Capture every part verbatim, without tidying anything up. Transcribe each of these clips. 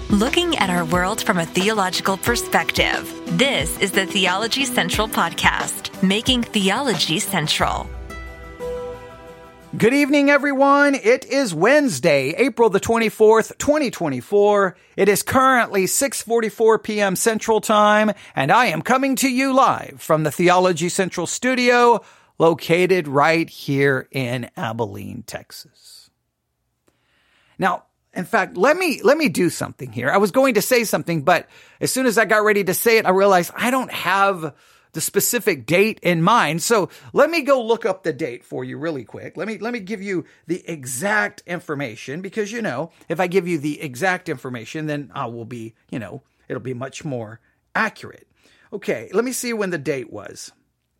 Looking at our world from a theological perspective. This is the Theology Central Podcast, making theology central. Good evening, everyone. It is Wednesday, April the twenty-fourth, twenty twenty-four. It is currently six forty-four p.m. Central Time, and I am coming to you live from the Theology Central studio, located right here in Abilene, Texas. Now, in fact, let me let me do something here. I was going to say something, but as soon as I got ready to say it, I realized I don't have the specific date in mind. So let me go look up the date for you really quick. Let me let me give you the exact information, because, you know, if I give you the exact information, then I will be, you know, it'll be much more accurate. Okay, let me see when the date was.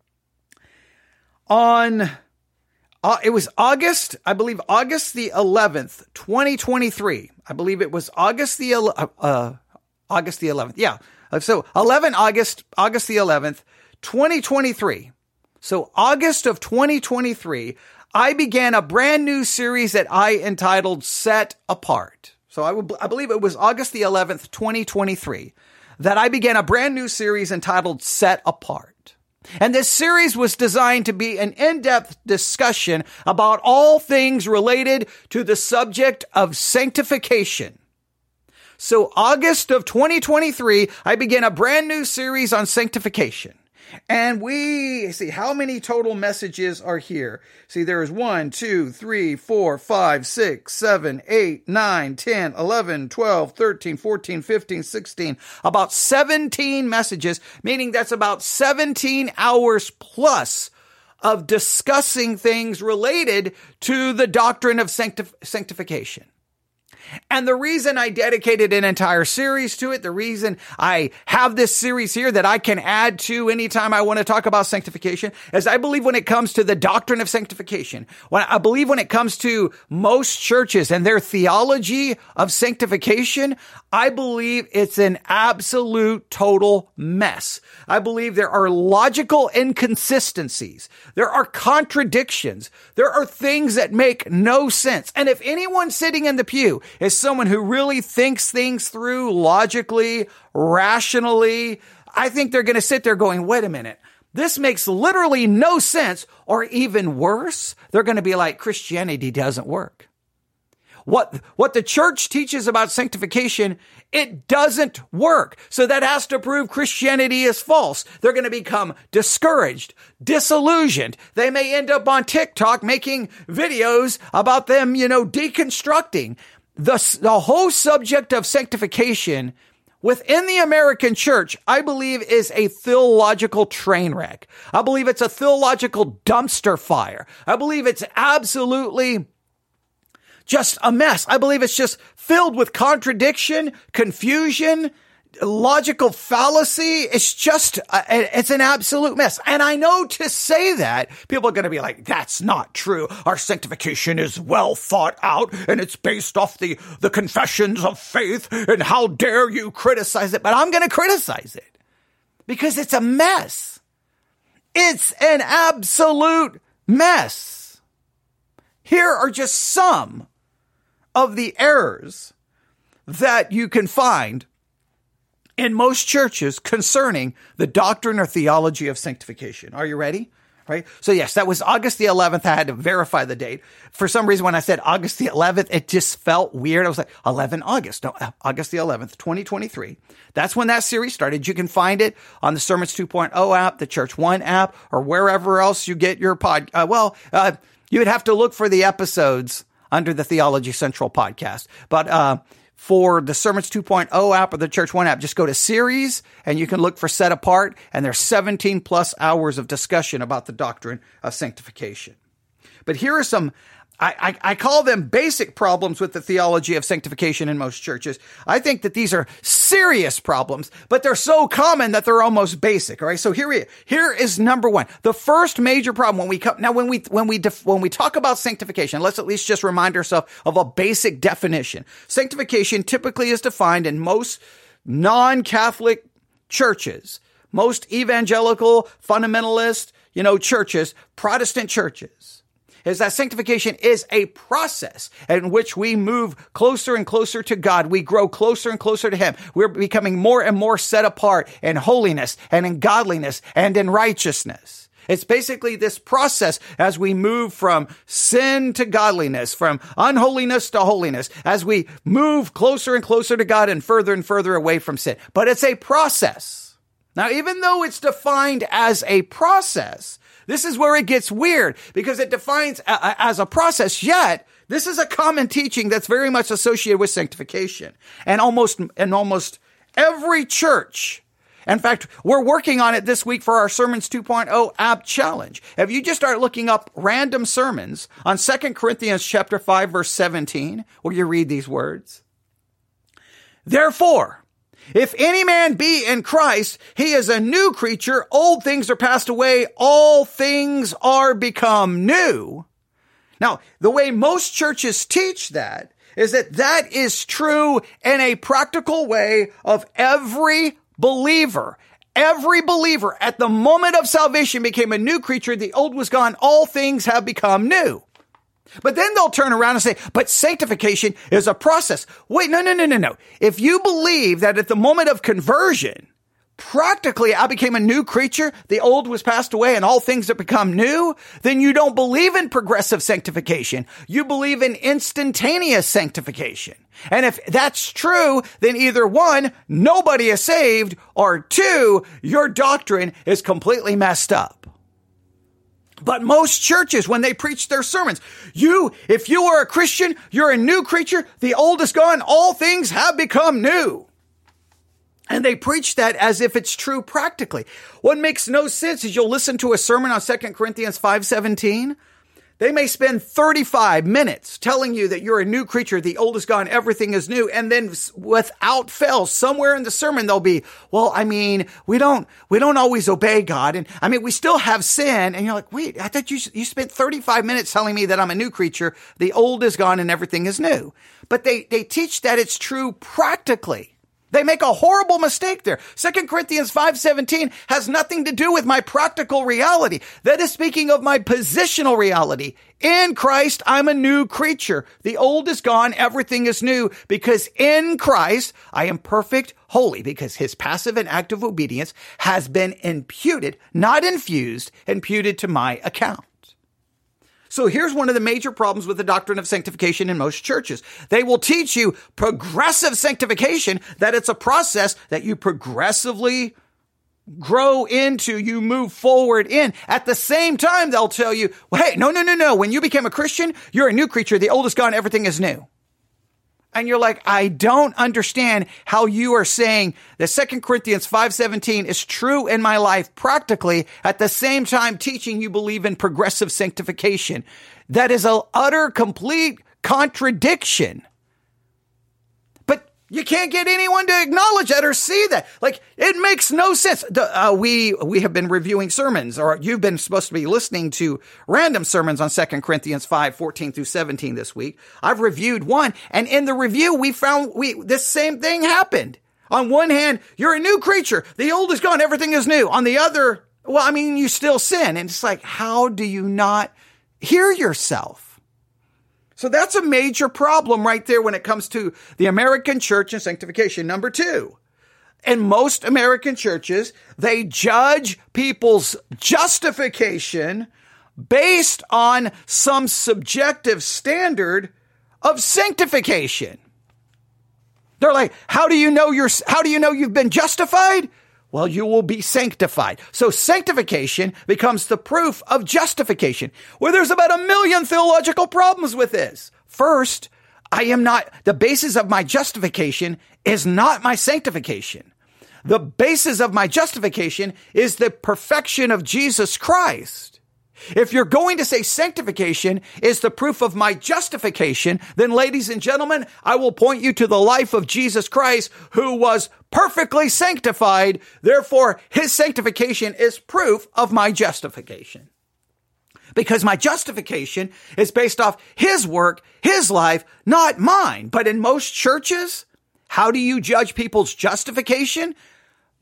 On Uh, it was August, I believe August the eleventh, twenty twenty-three. I believe it was August the, uh, uh, August the eleventh. Yeah. So eleven August, August the eleventh, twenty twenty-three. So August of twenty twenty-three, I began a brand new series that I entitled Set Apart. So I, would, I believe it was August the eleventh, twenty twenty-three, that I began a brand new series entitled Set Apart. And this series was designed to be an in-depth discussion about all things related to the subject of sanctification. So August of twenty twenty-three, I began a brand new series on sanctification. And we see how many total messages are here. See, there is one, two, three, four, five, six, seven, eight, nine, ten, eleven, twelve, thirteen, fourteen, fifteen, sixteen, about seventeen messages, meaning that's about seventeen hours plus of discussing things related to the doctrine of sanctif- sanctification. And the reason I dedicated an entire series to it, the reason I have this series here that I can add to anytime I want to talk about sanctification, is I believe when it comes to the doctrine of sanctification, when I believe when it comes to most churches and their theology of sanctification, I believe it's an absolute total mess. I believe there are logical inconsistencies. There are contradictions. There are things that make no sense. And if anyone sitting in the pew is someone who really thinks things through logically, rationally, I think they're going to sit there going, wait a minute, this makes literally no sense. Or even worse, they're going to be like, Christianity doesn't work. What, what the church teaches about sanctification, it doesn't work. So that has to prove Christianity is false. They're going to become discouraged, disillusioned. They may end up on TikTok making videos about them, you know, deconstructing. The, the whole subject of sanctification within the American church, I believe, is a theological train wreck. I believe it's a theological dumpster fire. I believe it's absolutely just a mess. I believe it's just filled with contradiction, confusion, logical fallacy. It's just, uh, it's an absolute mess. And I know to say that, people are going to be like, that's not true. Our sanctification is well thought out and it's based off the, the confessions of faith, and how dare you criticize it? But I'm going to criticize it because it's a mess. It's an absolute mess. Here are just some of the errors that you can find in most churches concerning the doctrine or theology of sanctification. Are you ready? Right? So yes, that was August the eleventh. I had to verify the date. For some reason, when I said August the eleventh, it just felt weird. I was like, eleven August. No, August the eleventh, twenty twenty-three. That's when that series started. You can find it on the Sermons two point oh app, the Church One app, or wherever else you get your pod. Uh, well, uh, you would have to look for the episodes under the Theology Central podcast. But uh for the Sermons two point oh app or the Church One app, just go to series and you can look for Set Apart, and there's seventeen plus hours of discussion about the doctrine of sanctification. But here are some, I, I, I call them basic problems with the theology of sanctification in most churches. I think that these are serious problems, but they're so common that they're almost basic. All right. So here we, here is number one. The first major problem when we come, now when we, when we, def, when we talk about sanctification, let's at least just remind ourselves of a basic definition. Sanctification typically is defined in most non-Catholic churches, most evangelical, fundamentalist, you know, churches, Protestant churches. is that sanctification is a process in which we move closer and closer to God. We grow closer and closer to Him. We're becoming more and more set apart in holiness and in godliness and in righteousness. It's basically this process as we move from sin to godliness, from unholiness to holiness, as we move closer and closer to God and further and further away from sin. But it's a process. Now, even though it's defined as a process, this is where it gets weird, because it defines a, as a process, yet this is a common teaching that's very much associated with sanctification. And almost, and almost every church, in fact, we're working on it this week for our Sermons two point oh app challenge. If you just start looking up random sermons on Second Corinthians chapter five, verse seventeen, where you read these words, "Therefore, if any man be in Christ, he is a new creature. Old things are passed away. All things are become new." Now, the way most churches teach that is that that is true in a practical way of every believer. Every believer at the moment of salvation became a new creature. The old was gone. All things have become new. But then they'll turn around and say, but sanctification is a process. Wait, no, no, no, no, no. If you believe that at the moment of conversion, practically I became a new creature, the old was passed away and all things have become new, then you don't believe in progressive sanctification. You believe in instantaneous sanctification. And if that's true, then either one, nobody is saved, or two, your doctrine is completely messed up. But most churches, when they preach their sermons, you, if you are a Christian, you're a new creature, the old is gone, all things have become new. And they preach that as if it's true practically. What makes no sense is you'll listen to a sermon on Second Corinthians five seventeen. They may spend thirty-five minutes telling you that you're a new creature, the old is gone, everything is new. And then without fail, somewhere in the sermon, they'll be, well, I mean, we don't, we don't always obey God. And I mean, we still have sin. And you're like, wait, I thought you, you spent thirty-five minutes telling me that I'm a new creature, the old is gone and everything is new. But they, they teach that it's true practically. They make a horrible mistake there. Second Corinthians five seventeen has nothing to do with my practical reality. That is speaking of my positional reality. In Christ, I'm a new creature. The old is gone. Everything is new, because in Christ, I am perfect, holy, because his passive and active obedience has been imputed, not infused, imputed to my account. So here's one of the major problems with the doctrine of sanctification in most churches. They will teach you progressive sanctification, that it's a process that you progressively grow into, you move forward in. At the same time, they'll tell you, well, hey, no, no, no, no. When you became a Christian, you're a new creature. The old is gone. Everything is new. And you're like, I don't understand how you are saying that Second Corinthians five seventeen is true in my life practically, at the same time teaching you believe in progressive sanctification. That is an utter, complete contradiction. But you can't get anyone to acknowledge that or see that. Like, it makes no sense. The, uh, we we have been reviewing sermons, or you've been supposed to be listening to random sermons on Second Corinthians five, fourteen through seventeen this week. I've reviewed one, and in the review, we found we this same thing happened. On one hand, you're a new creature. The old is gone. Everything is new. On the other, well, I mean, you still sin. And it's like, how do you not hear yourself? So that's a major problem right there when it comes to the American church and sanctification. Number two, in most American churches, they judge people's justification based on some subjective standard of sanctification. They're like, how do you know you're, how do you know you've been justified? Well, you will be sanctified. So sanctification becomes the proof of justification. Well, there's about a million theological problems with this. First, I am not, the basis of my justification is not my sanctification. The basis of my justification is the perfection of Jesus Christ. If you're going to say sanctification is the proof of my justification, then ladies and gentlemen, I will point you to the life of Jesus Christ, who was perfectly sanctified. Therefore, his sanctification is proof of my justification. Because my justification is based off his work, his life, not mine. But in most churches, how do you judge people's justification?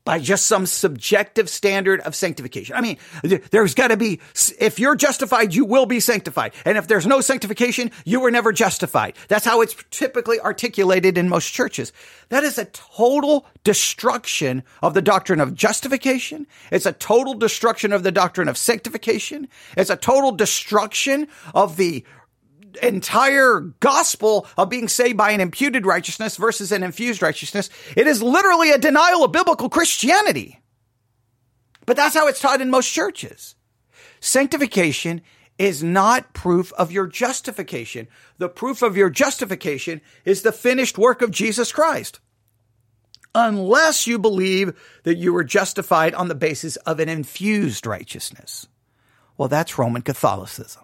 by just some subjective standard of sanctification. I mean, there's got to be, if you're justified, you will be sanctified. And if there's no sanctification, you were never justified. That's how it's typically articulated in most churches. That is a total destruction of the doctrine of justification. It's a total destruction of the doctrine of sanctification. It's a total destruction of the entire gospel of being saved by an imputed righteousness versus an infused righteousness. It is literally a denial of biblical Christianity. But that's how it's taught in most churches. Sanctification is not proof of your justification. The proof of your justification is the finished work of Jesus Christ. Unless you believe that you were justified on the basis of an infused righteousness. Well, that's Roman Catholicism.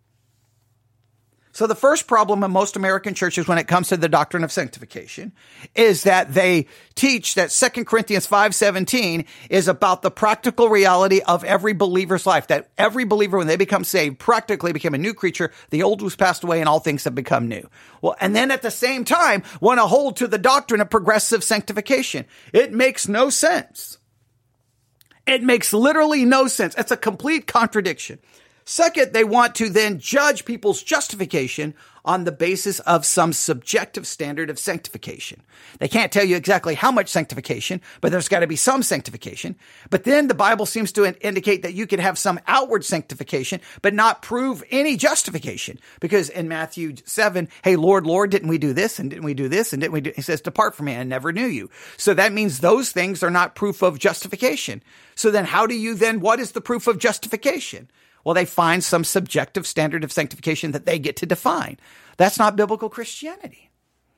So the first problem in most American churches when it comes to the doctrine of sanctification is that they teach that Second Corinthians five seventeen is about the practical reality of every believer's life, that every believer, when they become saved, practically became a new creature. The old was passed away and all things have become new. Well, and then at the same time, want to hold to the doctrine of progressive sanctification. It makes no sense. It makes literally no sense. It's a complete contradiction. Second, they want to then judge people's justification on the basis of some subjective standard of sanctification. They can't tell you exactly how much sanctification, but there's got to be some sanctification. But then the Bible seems to indicate that you could have some outward sanctification, but not prove any justification. Because in Matthew seven, hey, Lord, Lord, didn't we do this? And didn't we do this? And didn't we do? He says, depart from me, I never knew you. So that means those things are not proof of justification. So then how do you then, what is the proof of justification? Well, they find some subjective standard of sanctification that they get to define. That's not biblical Christianity.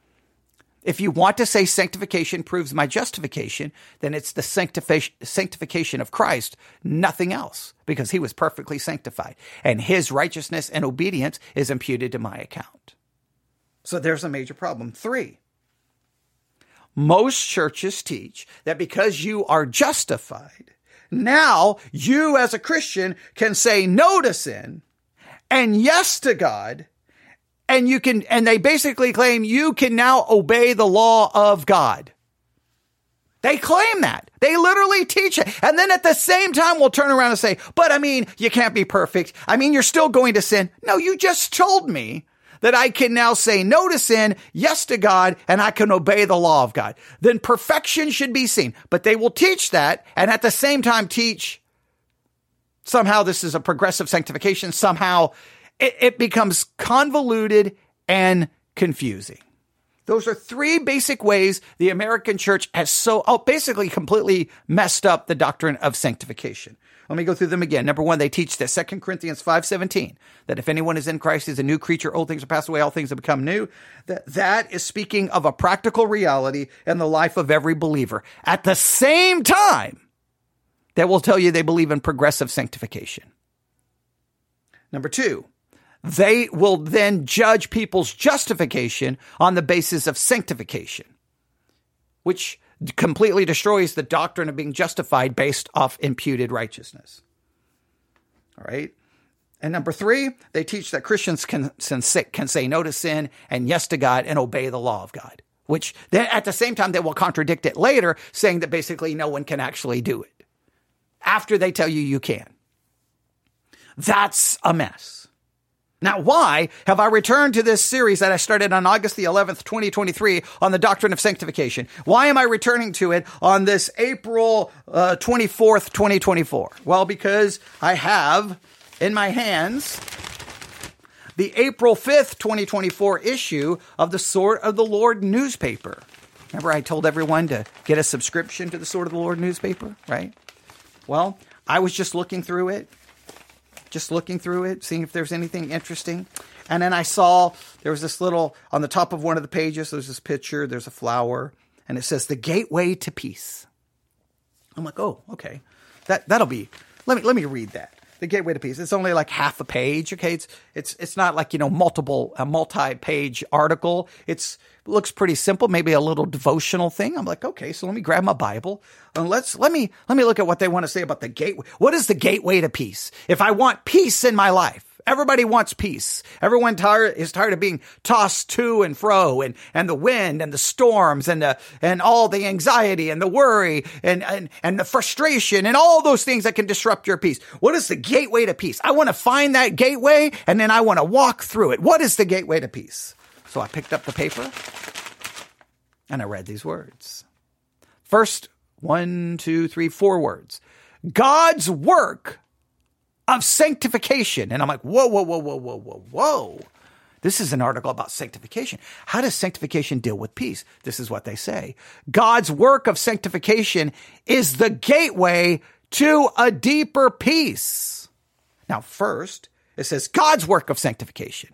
If you want to say sanctification proves my justification, then it's the sanctification sanctification of Christ, nothing else, because he was perfectly sanctified, and his righteousness and obedience is imputed to my account. So there's a major problem. Three, most churches teach that because you are justified, now, you as a Christian can say no to sin and yes to God, and you can, and they basically claim you can now obey the law of God. They claim that. They literally teach it. And then at the same time, we'll turn around and say, but I mean, you can't be perfect. I mean, you're still going to sin. No, you just told me that I can now say no to sin, yes to God, and I can obey the law of God. Then perfection should be seen. But they will teach that and at the same time teach somehow this is a progressive sanctification. Somehow it, it becomes convoluted and confusing. Those are three basic ways the American church has so oh, basically completely messed up the doctrine of sanctification. Let me go through them again. Number one, they teach that Second Corinthians five seventeen, that if anyone is in Christ, he's a new creature. Old things are passed away, all things have become new. That, that is speaking of a practical reality in the life of every believer. At the same time, they will tell you they believe in progressive sanctification. Number two, they will then judge people's justification on the basis of sanctification, which completely destroys the doctrine of being justified based off imputed righteousness. All right. And number three, they teach that Christians can, can, say, can say no to sin and yes to God and obey the law of God, which then at the same time, they will contradict it later, saying that basically no one can actually do it after they tell you you can. That's a mess. Now, why have I returned to this series that I started on August the eleventh, twenty twenty-three on the doctrine of sanctification? Why am I returning to it on this April uh, twenty-fourth, twenty twenty-four? Well, because I have in my hands the April fifth, twenty twenty-four issue of the Sword of the Lord newspaper. Remember I told everyone to get a subscription to the Sword of the Lord newspaper, right? Well, I was just looking through it. Just looking through it, seeing if there's anything interesting. And then I saw there was this little, on the top of one of the pages, there's this picture, there's a flower, and it says, the gateway to peace. I'm like, oh, okay. That, that'll be, let me, let me read that. The gateway to peace. It's only like half a page, okay? It's, it's, it's not like, you know, multiple, a multi-page article. It's, it looks pretty simple, maybe a little devotional thing. I'm like, okay, so let me grab my Bible and let's, let me, let me look at what they want to say about the gateway. What is the gateway to peace? If I want peace in my life, Everybody wants peace. Everyone tired, is tired of being tossed to and fro, and, and the wind and the storms and the, and all the anxiety and the worry and, and, and the frustration and all those things that can disrupt your peace. What is the gateway to peace? I want to find that gateway, and then I want to walk through it. What is the gateway to peace? So I picked up the paper and I read these words. First, one, two, three, four words. God's work of sanctification. And I'm like, whoa, whoa, whoa, whoa, whoa, whoa, whoa. This is an article about sanctification. How does sanctification deal with peace? This is what they say. God's work of sanctification is the gateway to a deeper peace. Now, first, it says God's work of sanctification.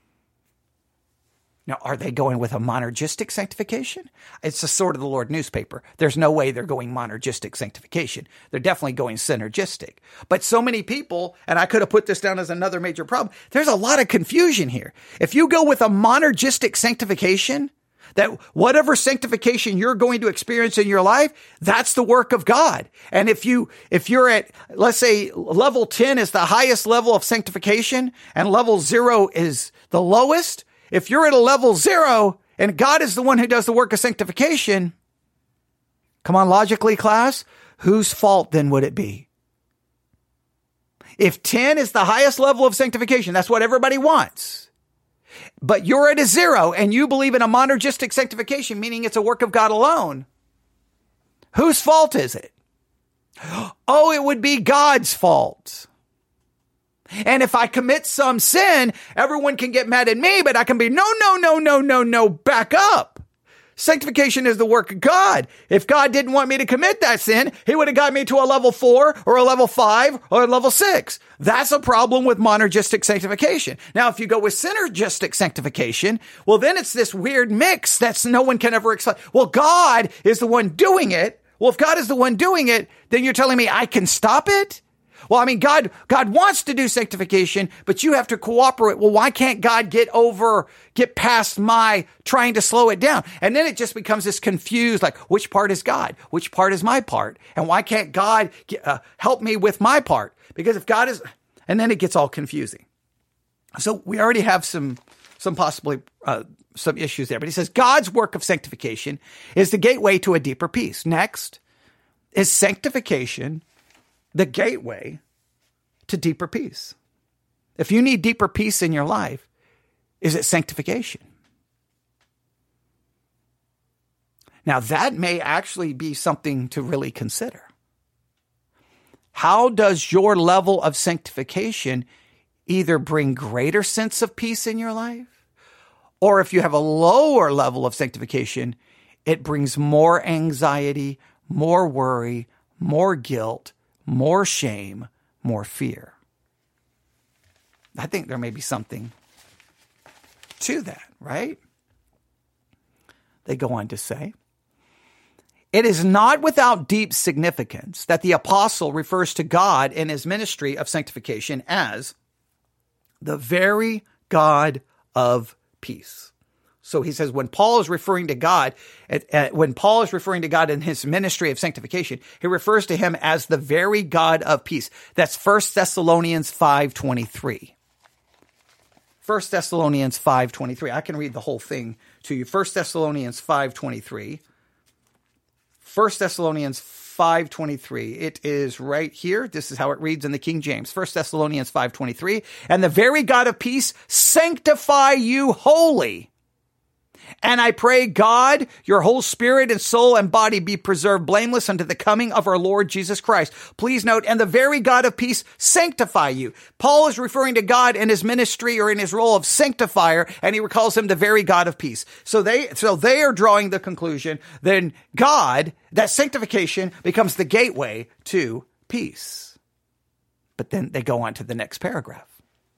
Now, are they going with a monergistic sanctification? It's the Sword of the Lord newspaper. There's no way they're going monergistic sanctification. They're definitely going synergistic. But so many people, and I could have put this down as another major problem, there's a lot of confusion here. If you go with a monergistic sanctification, that whatever sanctification you're going to experience in your life, that's the work of God. And if you, if you're at, let's say level ten is the highest level of sanctification and level zero is the lowest, if you're at a level zero and God is the one who does the work of sanctification, come on, logically, class, whose fault then would it be? If ten is the highest level of sanctification, that's what everybody wants. But you're at a zero and you believe in a monergistic sanctification, meaning it's a work of God alone. Whose fault is it? Oh, it would be God's fault. And if I commit some sin, everyone can get mad at me, but I can be, no, no, no, no, no, no, back up. Sanctification is the work of God. If God didn't want me to commit that sin, he would have got me to a level four or a level five or a level six. That's a problem with monergistic sanctification. Now, if you go with synergistic sanctification, well, then it's this weird mix that's no one can ever explain. Well, God is the one doing it. Well, if God is the one doing it, then you're telling me I can stop it? Well, I mean, God, God wants to do sanctification, but you have to cooperate. Well, why can't God get over, get past my trying to slow it down? And then it just becomes this confused, like, which part is God? Which part is my part? And why can't God get, uh, help me with my part? Because if God is, and then it gets all confusing. So we already have some, some possibly, uh, some issues there, but he says God's work of sanctification is the gateway to a deeper peace. Next is sanctification the gateway to deeper peace. If you need deeper peace in your life, is it sanctification? Now, that may actually be something to really consider. How does your level of sanctification either bring greater sense of peace in your life, or if you have a lower level of sanctification, it brings more anxiety, more worry, more guilt, more shame, more fear? I think there may be something to that, right? They go on to say, it is not without deep significance that the apostle refers to God in his ministry of sanctification as the very God of peace. So he says when Paul is referring to God, when Paul is referring to God in his ministry of sanctification, he refers to him as the very God of peace. That's First Thessalonians five twenty-three. First Thessalonians five twenty-three. I can read the whole thing to you. First Thessalonians five twenty-three. First Thessalonians five twenty-three. It is right here. This is how it reads in the King James. First Thessalonians five twenty-three. And the very God of peace sanctify you wholly. And I pray, God, your whole spirit and soul and body be preserved blameless unto the coming of our Lord Jesus Christ. Please note, and the very God of peace sanctify you. Paul is referring to God in his ministry or in his role of sanctifier, and he calls him the very God of peace. So they, so they are drawing the conclusion, then God, that sanctification becomes the gateway to peace. But then they go on to the next paragraph.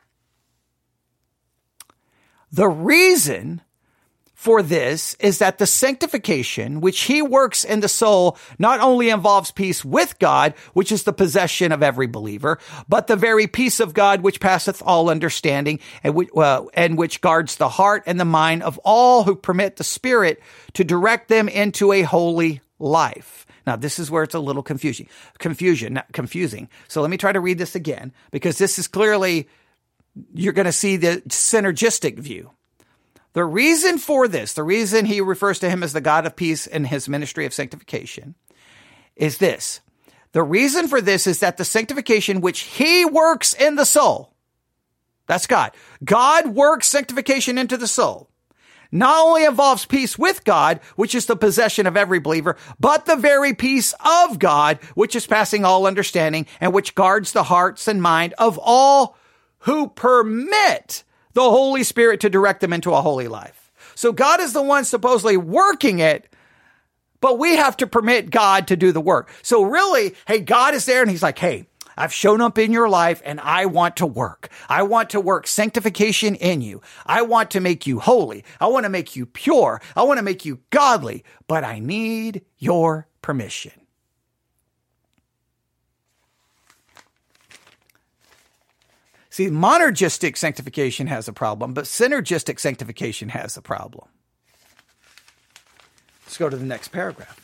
The reason for this is that the sanctification which he works in the soul not only involves peace with God, which is the possession of every believer, but the very peace of God which passeth all understanding, and which, uh, and which guards the heart and the mind of all who permit the Spirit to direct them into a holy life. Now, this is where it's a little confusing, confusion, confusing. So let me try to read this again, because this is clearly you're going to see the synergistic view. The reason for this, the reason he refers to him as the God of peace in his ministry of sanctification is this. The reason for this is that the sanctification which he works in the soul, that's God. God works sanctification into the soul. Not only involves peace with God, which is the possession of every believer, but the very peace of God, which is passing all understanding and which guards the hearts and mind of all who permit the Holy Spirit to direct them into a holy life. So God is the one supposedly working it, but we have to permit God to do the work. So really, hey, God is there and he's like, hey, I've shown up in your life and I want to work. I want to work sanctification in you. I want to make you holy. I want to make you pure. I want to make you godly, but I need your permission. See, monergistic sanctification has a problem, but synergistic sanctification has a problem. Let's go to the next paragraph.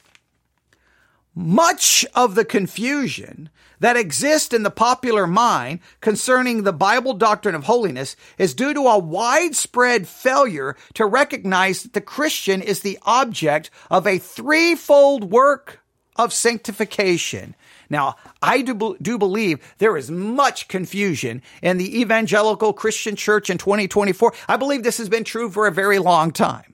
Much of the confusion that exists in the popular mind concerning the Bible doctrine of holiness is due to a widespread failure to recognize that the Christian is the object of a threefold work of sanctification. Now, I do, do believe there is much confusion in the evangelical Christian church in twenty twenty-four. I believe this has been true for a very long time.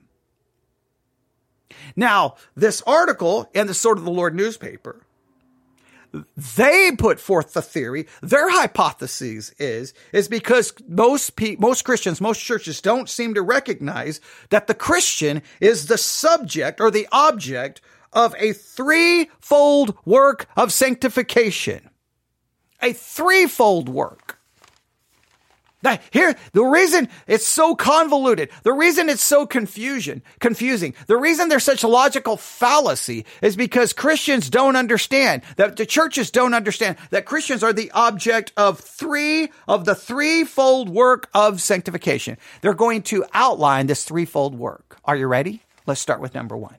Now, this article in the Sword of the Lord newspaper, they put forth the theory, their hypothesis is, is because most pe- most Christians, most churches don't seem to recognize that the Christian is the subject or the object of a threefold work of sanctification. A threefold work. Now, here, the reason it's so convoluted, the reason it's so confusion, confusing, the reason there's such a logical fallacy is because Christians don't understand, that the churches don't understand that Christians are the object of three of the threefold work of sanctification. They're going to outline this threefold work. Are you ready? Let's start with number one.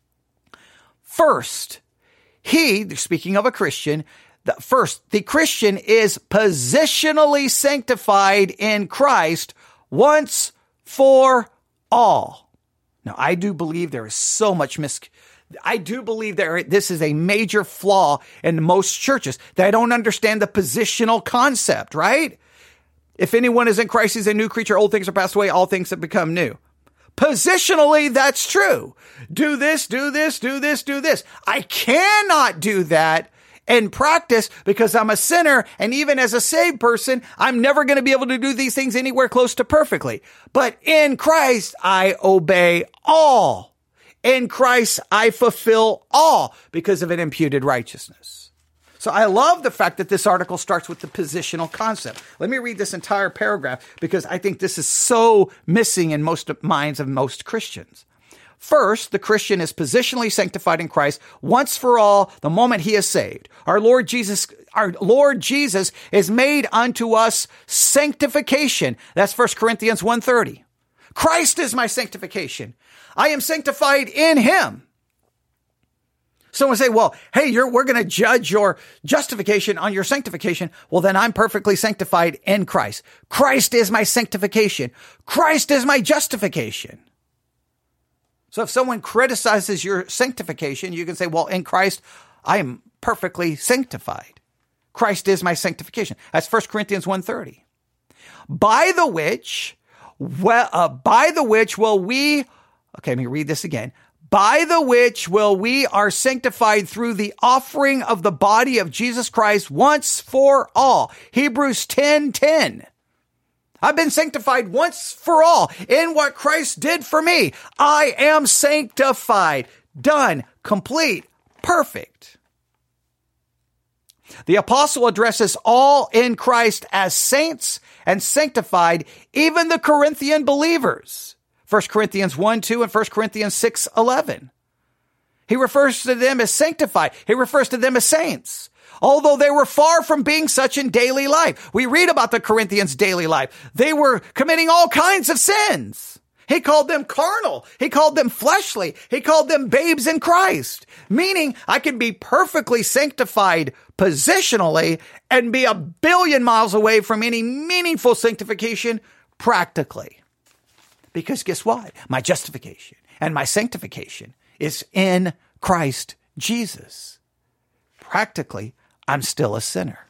First, he, speaking of a Christian, the, first, the Christian is positionally sanctified in Christ once for all. Now, I do believe there is so much mis... I do believe there this is a major flaw in most churches. They don't understand the positional concept, right? If anyone is in Christ, he's a new creature. Old things are passed away. All things have become new. Positionally, that's true. Do this, do this, do this, do this. I cannot do that in practice because I'm a sinner. And even as a saved person, I'm never going to be able to do these things anywhere close to perfectly. But in Christ, I obey all. In Christ, I fulfill all because of an imputed righteousness. So I love the fact that this article starts with the positional concept. Let me read this entire paragraph because I think this is so missing in most minds of most Christians. First, the Christian is positionally sanctified in Christ once for all the moment he is saved. Our Lord Jesus, our Lord Jesus is made unto us sanctification. That's First Corinthians one thirty. Christ is my sanctification. I am sanctified in him. Someone say, well, hey, you're, we're going to judge your justification on your sanctification. Well, then I'm perfectly sanctified in Christ. Christ is my sanctification. Christ is my justification. So if someone criticizes your sanctification, you can say, well, in Christ, I am perfectly sanctified. Christ is my sanctification. That's First Corinthians one thirty. By the which, well, uh, by the which will we, okay, let me read this again. By the which will we are sanctified through the offering of the body of Jesus Christ once for all. Hebrews ten ten. I've been sanctified once for all in what Christ did for me. I am sanctified, done, complete, perfect. The apostle addresses all in Christ as saints and sanctified, even the Corinthian believers. First Corinthians one two and First Corinthians six eleven. He refers to them as sanctified. He refers to them as saints. Although they were far from being such in daily life. We read about the Corinthians' daily life. They were committing all kinds of sins. He called them carnal. He called them fleshly. He called them babes in Christ, meaning I can be perfectly sanctified positionally and be a billion miles away from any meaningful sanctification practically. Because guess what? My justification and my sanctification is in Christ Jesus. Practically, I'm still a sinner.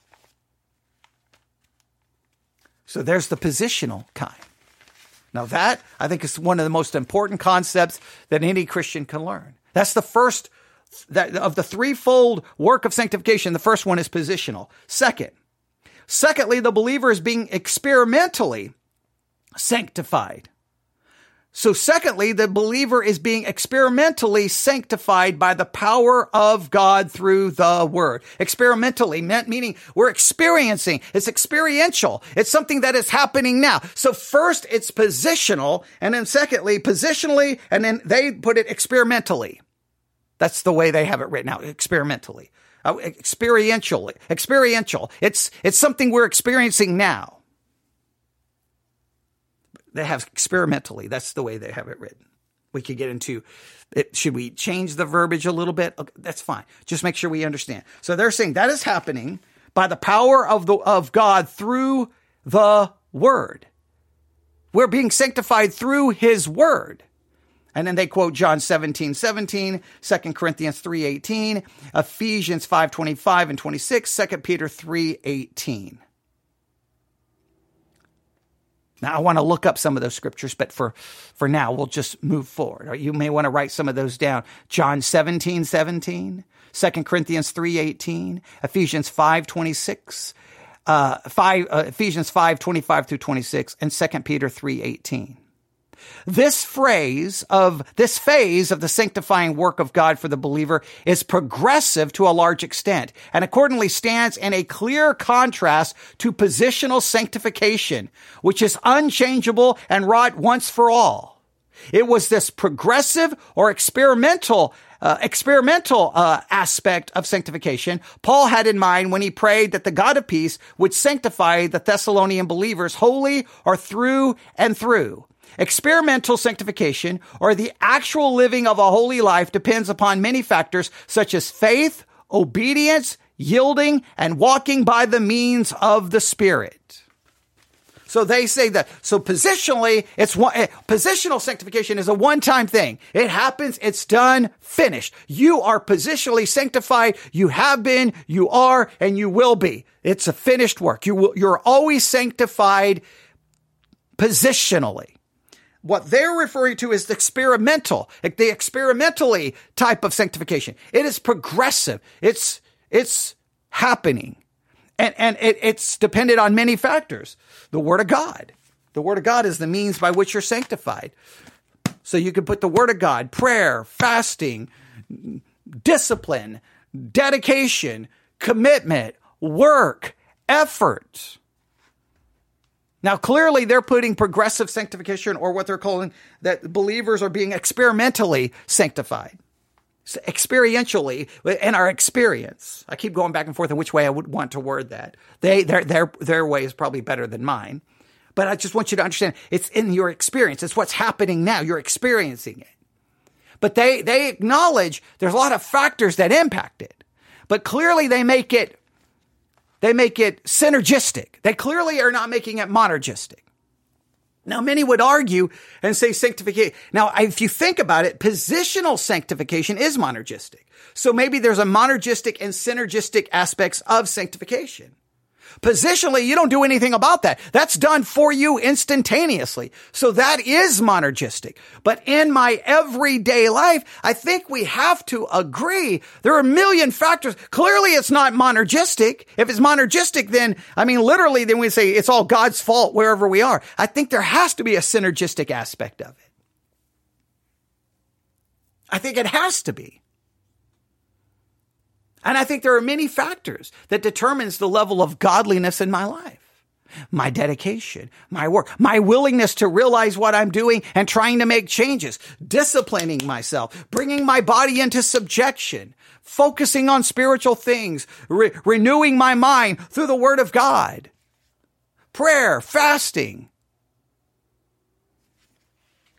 So there's the positional kind. Now that, I think, is one of the most important concepts that any Christian can learn. That's the first that of the threefold work of sanctification. The first one is positional. Second, secondly, the believer is being experimentally sanctified. So secondly, the believer is being experimentally sanctified by the power of God through the word. Experimentally meant meaning we're experiencing. It's experiential. It's something that is happening now. So first it's positional, and then secondly, positionally, and then they put it experimentally. That's the way they have it written out, experimentally. Uh, experientially. Experiential. It's, it's something we're experiencing now. They have experimentally. That's the way they have it written. We could get into it. Should we change the verbiage a little bit? Okay, that's fine. Just make sure we understand. So they're saying that is happening by the power of the of God through the word. We're being sanctified through his word. And then they quote John seventeen seventeen, Second Corinthians three eighteen, Ephesians five twenty-five and twenty-six, Second Peter three eighteen. Now, I want to look up some of those scriptures, but for, for now, we'll just move forward. Or you may want to write some of those down. John seventeen seventeen, Second Corinthians three eighteen, Ephesians five twenty-six, uh, five, uh, Ephesians five twenty-five through twenty-six, and Second Peter three eighteen. This phrase of, this phase of the sanctifying work of God for the believer is progressive to a large extent, and accordingly stands in a clear contrast to positional sanctification, which is unchangeable and wrought once for all. It was this progressive or experimental Uh, experimental uh, aspect of sanctification Paul had in mind when he prayed that the God of peace would sanctify the Thessalonian believers wholly or through and through. Experimental sanctification, or the actual living of a holy life, depends upon many factors such as faith, obedience, yielding, and walking by the means of the Spirit. So they say that, so positionally, it's one, positional sanctification is a one-time thing. It happens, it's done, finished. You are positionally sanctified. You have been, you are, and you will be. It's a finished work. You will, you're always sanctified positionally. What they're referring to is the experimental, like the experimentally type of sanctification. It is progressive. It's, it's happening. And, and it, it's dependent on many factors. The Word of God. The Word of God is the means by which you're sanctified. So you can put the Word of God, prayer, fasting, discipline, dedication, commitment, work, effort. Now, clearly, they're putting progressive sanctification, or what they're calling that believers are being experimentally sanctified. So experientially, in our experience. I keep going back and forth on which way I would want to word that. They, their, their, their way is probably better than mine. But I just want you to understand, it's in your experience. It's what's happening now. You're experiencing it. But they, they acknowledge there's a lot of factors that impact it. But clearly, they make it They make it synergistic. They clearly are not making it monergistic. Now, many would argue and say sanctification. Now, if you think about it, positional sanctification is monergistic. So maybe there's a monergistic and synergistic aspects of sanctification. Positionally, you don't do anything about that. That's done for you instantaneously. So that is monergistic. But in my everyday life, I think we have to agree there are a million factors. Clearly, it's not monergistic. If it's monergistic, then, I mean, literally, then we say it's all God's fault wherever we are. I think there has to be a synergistic aspect of it. I think it has to be. And I think there are many factors that determines the level of godliness in my life. My dedication, my work, my willingness to realize what I'm doing and trying to make changes, disciplining myself, bringing my body into subjection, focusing on spiritual things, re- renewing my mind through the Word of God, prayer, fasting.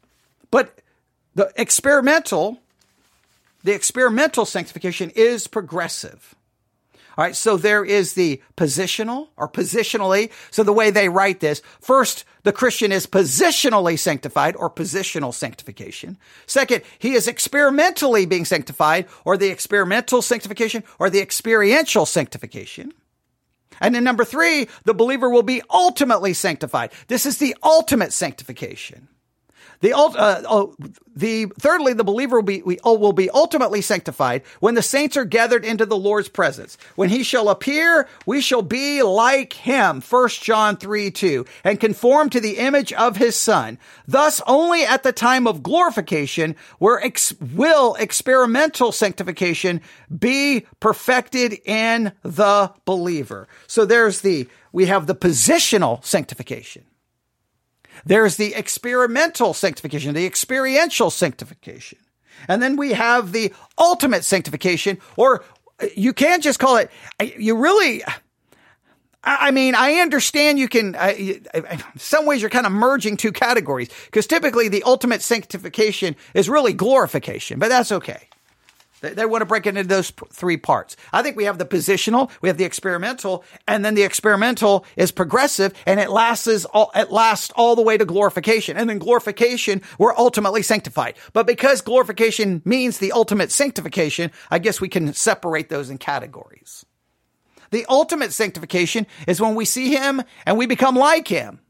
But the experimental, the experimental sanctification is progressive. All right, so there is the positional or positionally. So the way they write this, first, the Christian is positionally sanctified or positional sanctification. Second, he is experimentally being sanctified or the experimental sanctification or the experiential sanctification. And then number three, the believer will be ultimately sanctified. This is the ultimate sanctification. The, uh, oh, the thirdly, the believer will be, we, oh, will be ultimately sanctified when the saints are gathered into the Lord's presence. When he shall appear, we shall be like him, First John three two, and conform to the image of his Son. Thus, only at the time of glorification where ex- will experimental sanctification be perfected in the believer. So there's the, we have the positional sanctification. There's the experimental sanctification, the experiential sanctification. And then we have the ultimate sanctification, or you can't just call it, you really, I mean, I understand you can, in some ways you're kind of merging two categories, because typically the ultimate sanctification is really glorification, but that's okay. They, they want to break it into those p- three parts. I think we have the positional, we have the experimental, and then the experimental is progressive, and it lasts all, it lasts all the way to glorification. And then glorification, we're ultimately sanctified. But because glorification means the ultimate sanctification, I guess we can separate those in categories. The ultimate sanctification is when we see him and we become like him.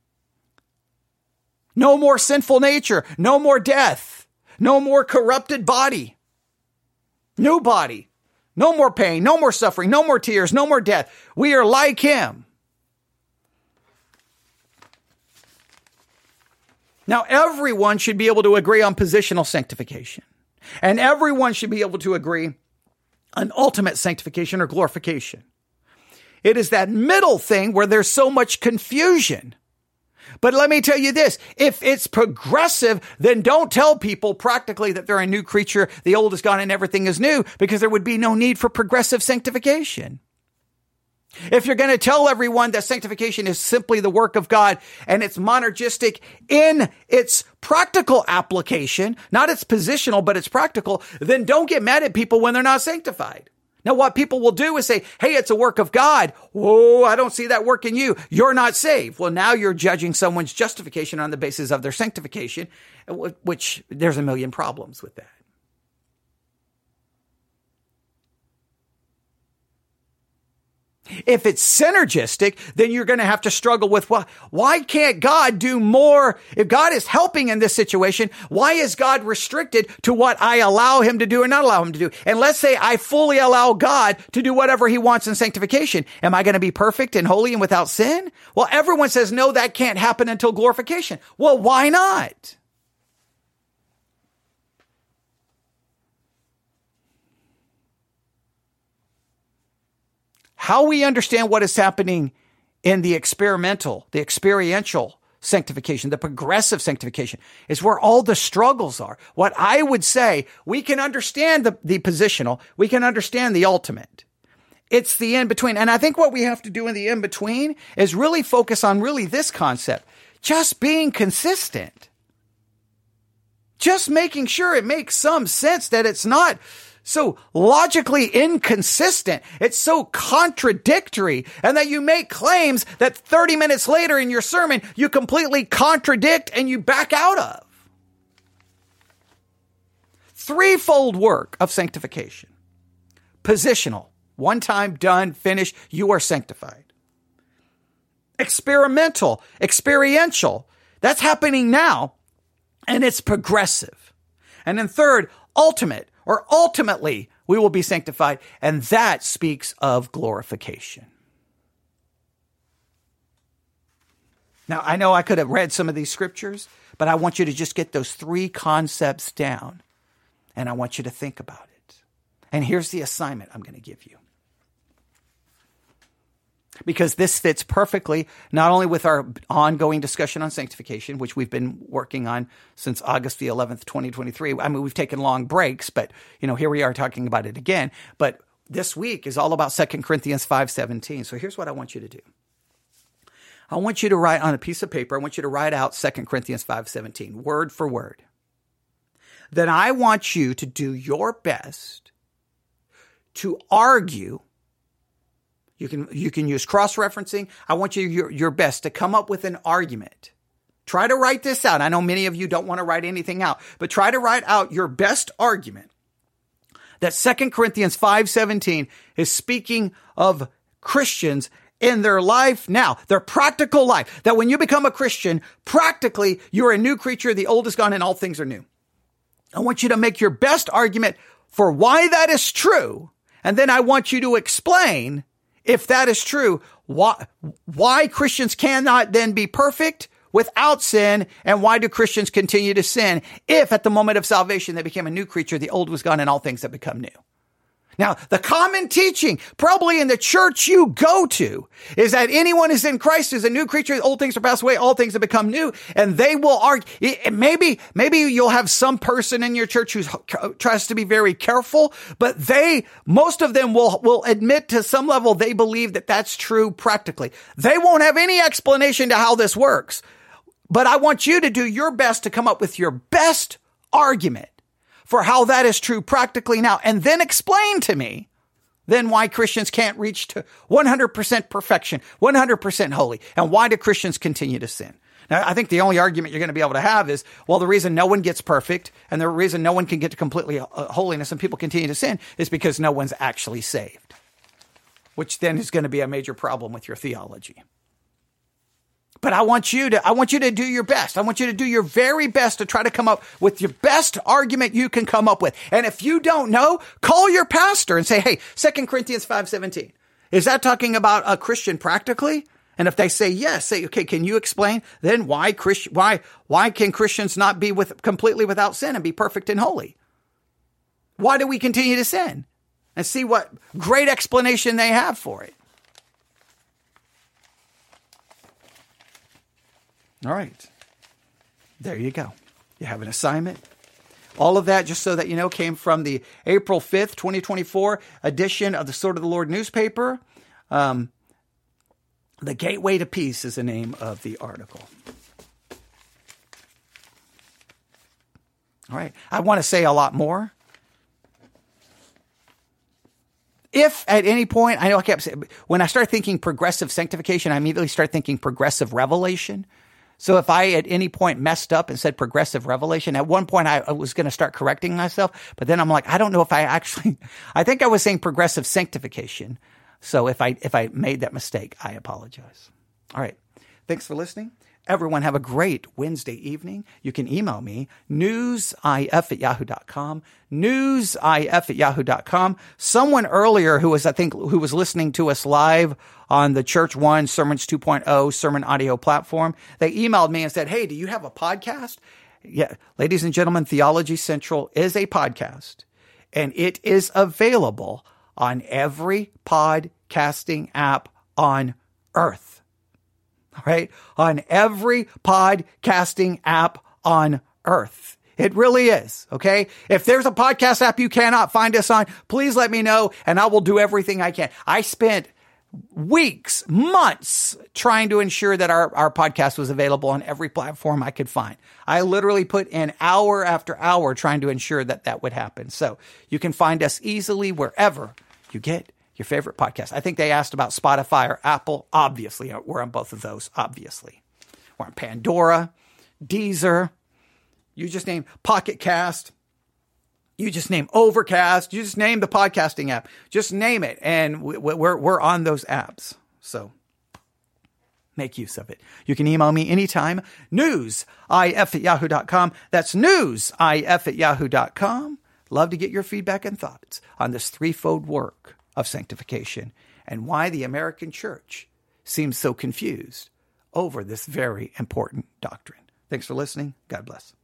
No more sinful nature, no more death, no more corrupted body. New body, no more pain, no more suffering, no more tears, no more death. We are like him. Now, everyone should be able to agree on positional sanctification, and everyone should be able to agree on ultimate sanctification or glorification. It is that middle thing where there's so much confusion. But let me tell you this, if it's progressive, then don't tell people practically that they're a new creature, the old is gone and everything is new, because there would be no need for progressive sanctification. If you're going to tell everyone that sanctification is simply the work of God and it's monergistic in its practical application, not its positional, but it's practical, then don't get mad at people when they're not sanctified. Now, what people will do is say, hey, it's a work of God. Whoa, I don't see that work in you. You're not saved. Well, now you're judging someone's justification on the basis of their sanctification, which there's a million problems with that. If it's synergistic, then you're going to have to struggle with, well, why can't God do more? If God is helping in this situation, why is God restricted to what I allow him to do or not allow him to do? And let's say I fully allow God to do whatever he wants in sanctification. Am I going to be perfect and holy and without sin? Well, everyone says, no, that can't happen until glorification. Well, why not? How we understand what is happening in the experimental, the experiential sanctification, the progressive sanctification, is where all the struggles are. What I would say, we can understand the, the positional, we can understand the ultimate. It's the in-between. And I think what we have to do in the in-between is really focus on really this concept, just being consistent. Just making sure it makes some sense, that it's not so logically inconsistent, it's so contradictory, and that you make claims that thirty minutes later in your sermon, you completely contradict and you back out of. Threefold work of sanctification. Positional. One time, done, finished, you are sanctified. Experimental, experiential. That's happening now, and it's progressive. And then third, ultimate. Or ultimately, we will be sanctified. And that speaks of glorification. Now, I know I could have read some of these scriptures, but I want you to just get those three concepts down. And I want you to think about it. And here's the assignment I'm going to give you. Because this fits perfectly, not only with our ongoing discussion on sanctification, which we've been working on since August the eleventh, twenty twenty-three. I mean, we've taken long breaks, but, you know, here we are talking about it again. But this week is all about Second Corinthians five seventeen. So here's what I want you to do. I want you to write on a piece of paper, I want you to write out Second Corinthians five seventeen, word for word. then I want you to do your best to argue. You can, you can use cross-referencing. I want you your, your best to come up with an argument. Try to write this out. I know many of you don't want to write anything out, but try to write out your best argument that Second Corinthians five seventeen is speaking of Christians in their life now, their practical life, that when you become a Christian, practically you're a new creature, the old is gone and all things are new. I want you to make your best argument for why that is true. And then I want you to explain, if that is true, why, why Christians cannot then be perfect without sin, and why do Christians continue to sin if at the moment of salvation they became a new creature, the old was gone and all things have become new. Now, the common teaching, probably in the church you go to, is that anyone who's in Christ is a new creature. Old things are passed away. All things have become new. And they will argue. Maybe, maybe you'll have some person in your church who tries to be very careful, but they, most of them will, will admit to some level they believe that that's true practically. They won't have any explanation to how this works. But I want you to do your best to come up with your best argument for how that is true practically now, and then explain to me then why Christians can't reach to one hundred percent perfection, one hundred percent holy, and why do Christians continue to sin? Now, I think the only argument you're going to be able to have is, well, the reason no one gets perfect and the reason no one can get to completely uh, holiness and people continue to sin is because no one's actually saved, which then is going to be a major problem with your theology. But I want you to, I want you to do your best. I want you to do your very best to try to come up with your best argument you can come up with. And if you don't know, call your pastor and say, hey, Second Corinthians five seventeen, is that talking about a Christian practically? And if they say yes, say, okay, can you explain then why Christ, why, why can Christians not be with completely without sin and be perfect and holy? Why do we continue to sin? And see what great explanation they have for it. All right. There you go. You have an assignment. All of that, just so that you know, came from the April fifth, twenty twenty-four edition of the Sword of the Lord newspaper. Um, The Gateway to Peace is the name of the article. All right. I want to say a lot more. If at any point, I know I kept saying, when I start thinking progressive sanctification, I immediately start thinking progressive revelation. So if I at any point messed up and said progressive revelation, at one point I, I was going to start correcting myself, but then I'm like, I don't know if I actually, I think I was saying progressive sanctification. So if I, if I made that mistake, I apologize. All right. Thanks for listening. Everyone have a great Wednesday evening. You can email me, newsif at yahoo dot com, newsif at yahoo dot com. Someone earlier who was, I think, who was listening to us live on the Church One Sermons two point oh sermon audio platform, they emailed me and said, hey, do you have a podcast? Yeah, ladies and gentlemen, Theology Central is a podcast, and it is available on every podcasting app on earth. All right. On every podcasting app on earth. It really is. Okay. If there's a podcast app you cannot find us on, please let me know and I will do everything I can. I spent weeks, months trying to ensure that our, our podcast was available on every platform I could find. I literally put in hour after hour trying to ensure that that would happen. So you can find us easily wherever you get your favorite podcast. I think they asked about Spotify or Apple. Obviously, we're on both of those, obviously. We're on Pandora, Deezer. You just name Pocket Cast. You just name Overcast. You just name the podcasting app. Just name it. And we're, we're on those apps. So make use of it. You can email me anytime. newsif at yahoo dot com. That's newsif at yahoo dot com. Love to get your feedback and thoughts on this threefold work of sanctification and why the American church seems so confused over this very important doctrine. Thanks for listening. God bless.